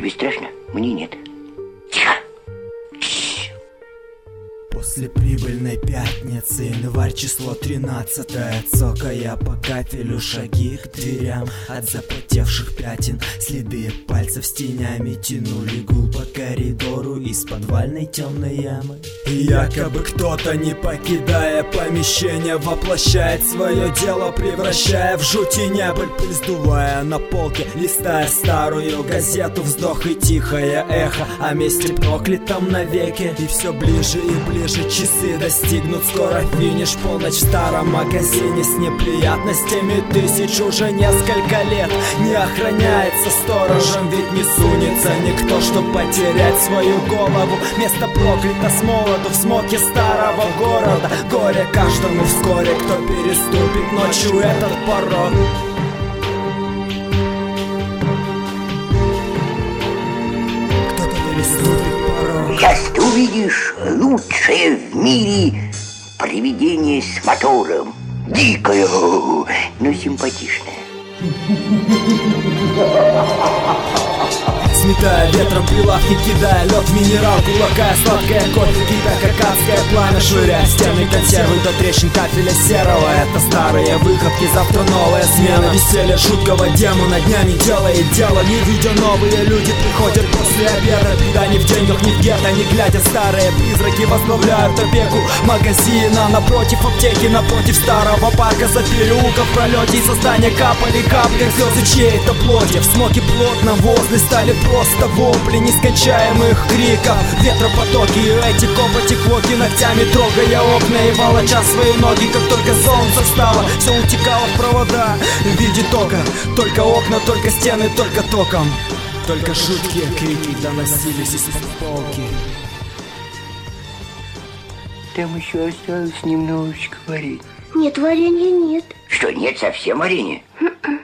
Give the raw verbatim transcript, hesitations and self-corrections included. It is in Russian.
Тебе страшно? Мне нет. Тихо. После прибыльной пятницы, январь, число тринадцатое, цокая по кафелю, шаги к дверям от запотевших пятен. Следы пальцев с тенями тянули гул по коридору из подвальной темной ямы. И якобы кто-то, не покидая помещение, воплощает свое дело, превращая в жуть и небыль. Пыль сдувая на полке, листая старую газету, вздох и тихое эхо о месте проклятом навеки. И все ближе и ближе часы достигнут скоро финиш. Полночь в старом магазине с неприятностями тысяч. Уже несколько лет не охраняется сторожем, ведь не сунется никто, чтоб потерять свою голову. Место проклято с молоду в смоке старого города. Горе каждому вскоре, кто переступит ночью этот порог. Кто-то переступит порог. Сейчас ты увидишь лучшее в мире привидение с мотором. Дикое, но симпатичное. Сметая ветром прилавки, кидая лед в минералку, лакая сладкое кофе, кипя как адское пламя, швыряя стены консервы до трещин кафеля серого. Это старые выходки, завтра новая смена. Веселье жуткого демона днями делает дело. Не видя, новые люди приходят после обеда. Беда не в деньгах, не в гетто, не глядя, старые призраки возглавляют опеку магазина. Напротив аптеки, напротив старого парка, за переулком в пролете из здания капали капли слезы чьей-то плоти. В смоке плотном возле стали просто вопли нескончаемых криков, ветропотоки и эти копоти клоки, ногтями трогая окна и волоча свои ноги. Как только солнце встало, все утекало в провода в виде тока. Только окна, только стены, только током. Только жуткие крики доносились из-под полки. Там еще осталось немножечко варенья. Нет, варенья нет. Что, нет совсем варенья?